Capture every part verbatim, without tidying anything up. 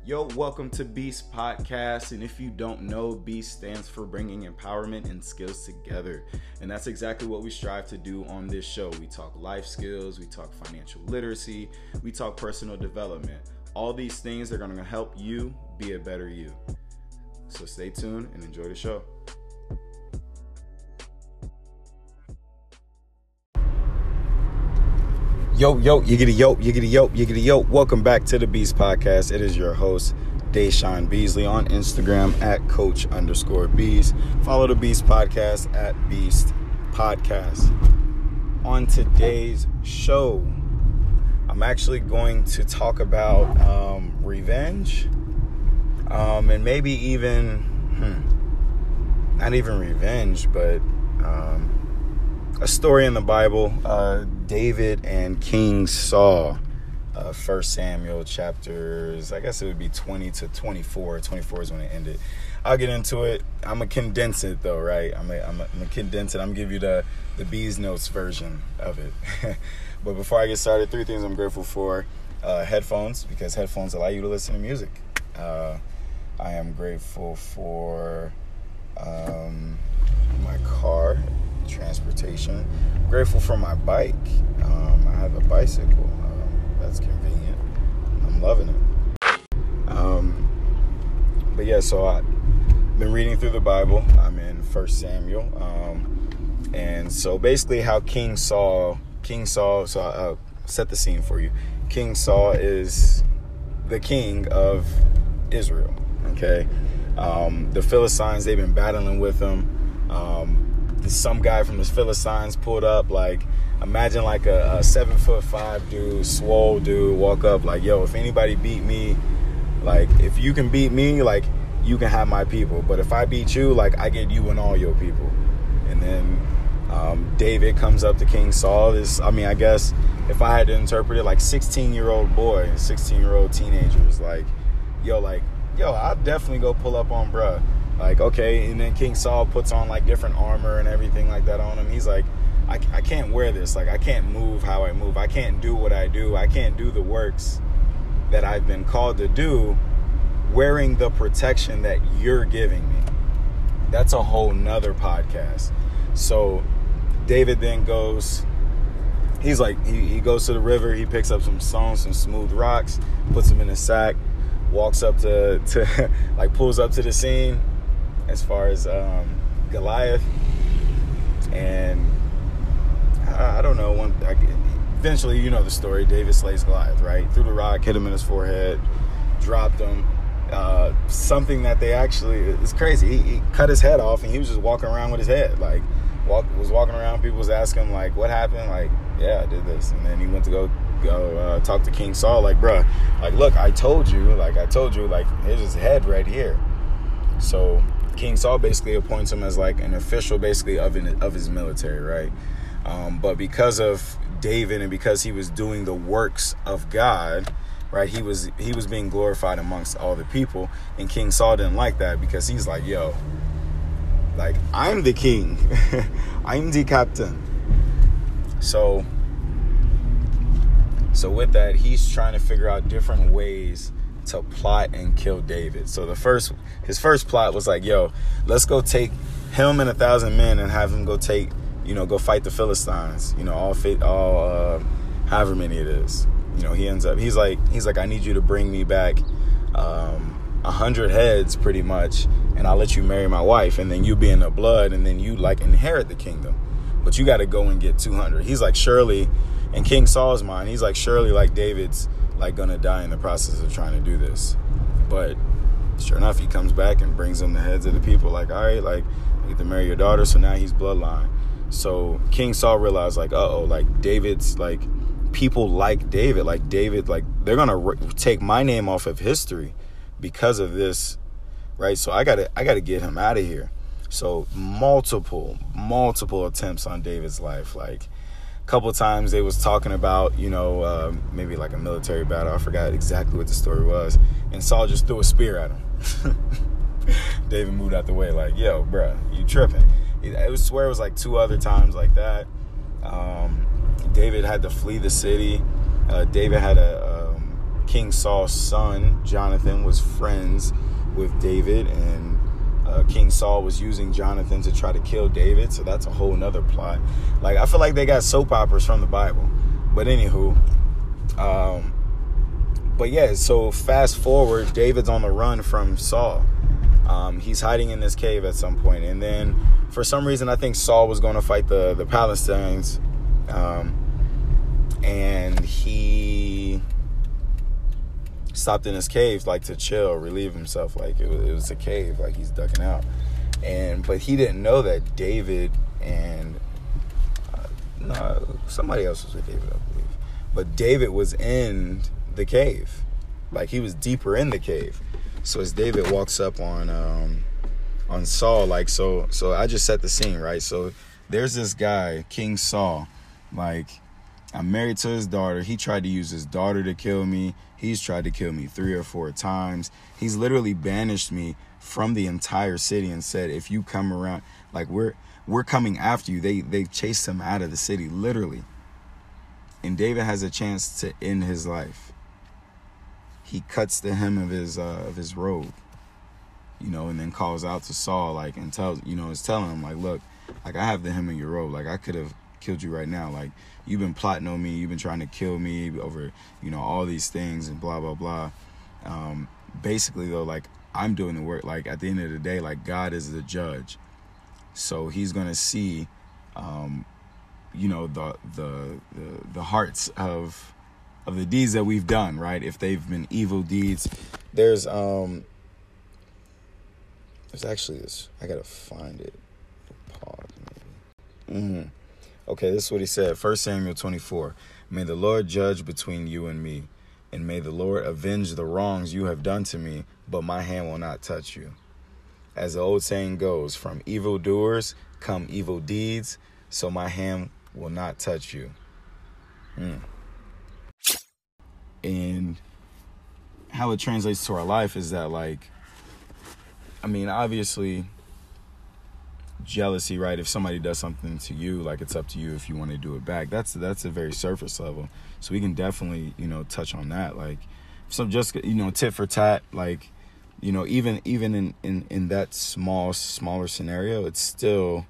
Yo, welcome to Beast Podcast, and if you don't know, Beast stands for bringing empowerment and skills together, and that's exactly what we strive to do on this show. We talk life skills, we talk financial literacy, we talk personal development. All these things are going to help you be a better you. So stay tuned and enjoy the show. Yo, yo, yiggity yo, yiggity yo, yiggity yo. Welcome back to the Beast Podcast. It is your host, Deshaun Beasley, on Instagram at coach underscore Beast. Follow the Beast Podcast at Beast Podcast. On today's show, I'm actually going to talk about um, revenge um, and maybe even, hmm, not even revenge, but um, a story in the Bible, uh, David and King Saul, uh, First Samuel chapters, I guess it would be twenty to twenty-four. twenty-four is when it ended. I'll get into it. I'm going to condense it, though, right? I'm going to condense it. I'm going to give you the, the Bees Notes version of it. But before I get started, three things I'm grateful for. Uh, headphones, because headphones allow you to listen to music. Uh, I am grateful for um, my car, transportation. Grateful for my bike. Um, I have a bicycle. Um, that's convenient. I'm loving it. Um, but yeah, so I've been reading through the Bible. I'm in First Samuel. Um, and so basically how King Saul, King Saul, so I'll set the scene for you. King Saul is the king of Israel. Okay. Um, the Philistines, they've been battling with him. Um, Some guy from the Philistines pulled up, like, imagine like a, a seven foot five dude, swole dude, walk up like, yo, if anybody beat me, like, if you can beat me, like, you can have my people. But if I beat you, like, I get you and all your people. And then um, David comes up to King Saul. This, I mean, I guess if I had to interpret it, like sixteen-year-old boy, sixteen-year-old teenagers, like, yo, like, yo, I'll definitely go pull up on bruh. Like, okay, and then King Saul puts on, like, different armor and everything like that on him. He's like, I, I can't wear this. Like, I can't move how I move. I can't do what I do. I can't do the works that I've been called to do wearing the protection that you're giving me. That's a whole nother podcast. So David then goes, he's like, he, he goes to the river. He picks up some stones, some smooth rocks, puts them in a sack, walks up to, to like, pulls up to the scene as far as um, Goliath, and I, I don't know, one, I, eventually, you know the story, David slays Goliath, right? Threw the rock, hit him in his forehead, dropped him, uh, something that they actually, it's crazy, he, he cut his head off, and he was just walking around with his head, like, walk, was walking around, people was asking him, like, what happened? Like, yeah, I did this, and then he went to go, go uh, talk to King Saul, like, bruh, like, look, I told you, like, I told you, like, here's his head right here. So King Saul basically appoints him as, like, an official, basically, of an, of his military, right? Um, but because of David and because he was doing the works of God, right, he was he was being glorified amongst all the people, and King Saul didn't like that because he's like, yo, like, I'm the king, I'm the captain. So, so with that, he's trying to figure out different ways to plot and kill David. So the first, his first plot was like, yo, let's go take him and a thousand men and have him go take, you know, go fight the Philistines, you know, all fit, all, uh, however many it is. You know, he ends up, he's like, he's like, I need you to bring me back, um, a hundred heads pretty much, and I'll let you marry my wife, and then you be in the blood, and then you, like, inherit the kingdom. But you got to go and get two hundred. He's like, surely, in King Saul's mind, he's like, surely, like, David's, like, gonna die in the process of trying to do this. But sure enough, he comes back and brings him the heads of the people, like, all right, like, you get to marry your daughter, so now he's bloodline. So King Saul realized, like, uh-oh, like, David's, like, people like David, like, David, like, they're gonna re- take my name off of history because of this, right? So I gotta, I gotta get him out of here. So multiple, multiple attempts on David's life, like, couple of times they was talking about, you know, uh, maybe like a military battle. I forgot exactly what the story was. And Saul just threw a spear at him. David moved out the way like, yo, bruh, you tripping. I would swear it was like two other times like that. Um, David had to flee the city. Uh, David had a, um, King Saul's son, Jonathan, was friends with David, and uh, King Saul was using Jonathan to try to kill David. So that's a whole nother plot. Like, I feel like they got soap operas from the Bible. But anywho, um, but yeah, so fast forward, David's on the run from Saul. Um, he's hiding in this cave at some point. And then for some reason, I think Saul was going to fight the, the Palestinians. Um, and he stopped in his cave, like, to chill, relieve himself. Like, it was, it was a cave, like he's ducking out. And, but he didn't know that David and, uh, no, somebody else was with David, I believe. But David was in the cave. Like, he was deeper in the cave. So as David walks up on um, on Saul, like, so so I just set the scene, right? So there's this guy, King Saul. Like, I'm married to his daughter. He tried to use his daughter to kill me. He's tried to kill me three or four times. He's literally banished me from the entire city and said, if you come around, like, we're we're coming after you. They they chased him out of the city, literally. And David has a chance to end his life. He cuts the hem of his uh, of his robe, you know, and then calls out to Saul, like, and tells, you know, is telling him, like, look, like, I have the hem of your robe. Like, I could have killed you right now. Like, you've been plotting on me. You've been trying to kill me over, you know, all these things and blah, blah, blah. Um, basically, though, like, I'm doing the work. Like, at the end of the day, like, God is the judge. So he's going to see, um, you know, the, the, the, the hearts of, of the deeds that we've done, right? If they've been evil deeds. There's, um, there's actually this, I gotta find it. Pause, maybe. Mm-hmm. Okay, this is what he said. First Samuel twenty-four. May the Lord judge between you and me, and may the Lord avenge the wrongs you have done to me, but my hand will not touch you. As the old saying goes, from evildoers come evil deeds, so my hand will not touch you. Hmm. And how it translates to our life is that, like, I mean, obviously, jealousy, right? If somebody does something to you, like, it's up to you if you want to do it back. That's that's a very surface level. So we can definitely, you know, touch on that. Like, so just, you know, tit for tat, like, you know, even even in, in, in that small, smaller scenario, it's still,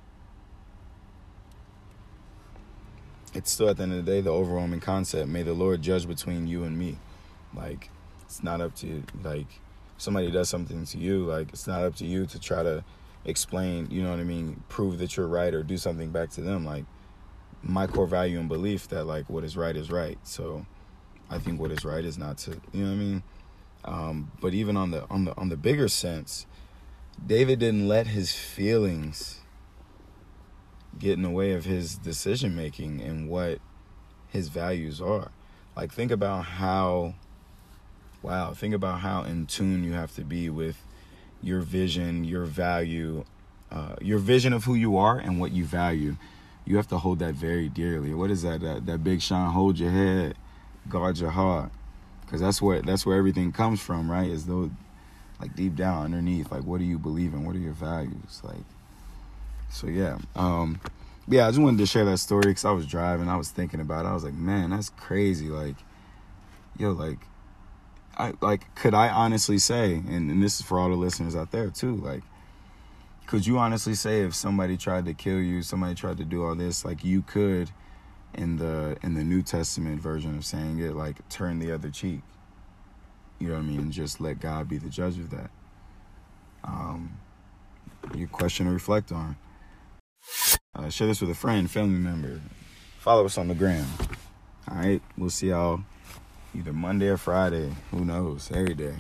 it's still at the end of the day, the overwhelming concept. May the Lord judge between you and me. Like, it's not up to, like, somebody does something to you, like, it's not up to you to try to explain, you know what I mean, prove that you're right or do something back to them. Like, my core value and belief that, like, what is right is right. So I think what is right is not to, you know what I mean? Um, but even on the on the on the bigger sense, David didn't let his feelings get in the way of his decision making and what his values are. Like, think about how, wow, think about how in tune you have to be with your vision, your value, uh, your vision of who you are and what you value. You have to hold that very dearly. What is that? That, that Big Sean, hold your head, guard your heart. Because that's where, that's where everything comes from, right? Is those, like, deep down underneath, like, what do you believe in? What are your values? Like, so yeah. Um, yeah, I just wanted to share that story because I was driving. I was thinking about it. I was like, man, that's crazy. Like, yo, like, I like, could I honestly say, and, and this is for all the listeners out there too, like, could you honestly say if somebody tried to kill you, somebody tried to do all this, like, you could, in the in the New Testament version of saying it, like, turn the other cheek? You know what I mean? And just let God be the judge of that. Um, your question to reflect on. Uh, share this with a friend, family member. Follow us on the gram. All right, we'll see y'all either Monday or Friday. Who knows? Every day.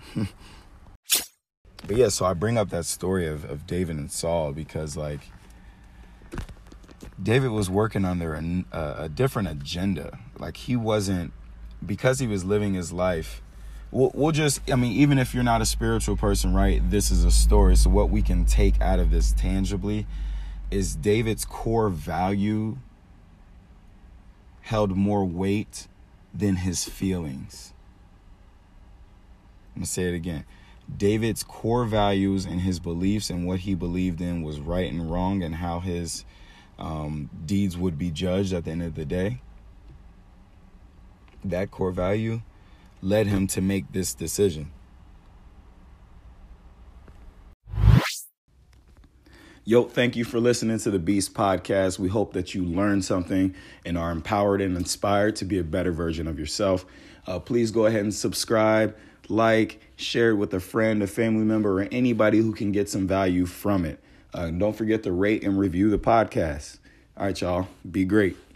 But yeah, so I bring up that story of, of David and Saul because, like, David was working under a, a different agenda. Like, he wasn't, because he was living his life. We'll, we'll just, I mean, even if you're not a spiritual person, right, this is a story. So what we can take out of this tangibly is David's core value held more weight than his feelings. I'm going to say it again. David's core values and his beliefs and what he believed in was right and wrong and how his um, deeds would be judged at the end of the day. That core value led him to make this decision. Yo, thank you for listening to the Beast Podcast. We hope that you learned something and are empowered and inspired to be a better version of yourself. Uh, please go ahead and subscribe, like, share it with a friend, a family member, or anybody who can get some value from it. Uh, don't forget to rate and review the podcast. All right, y'all. Be great.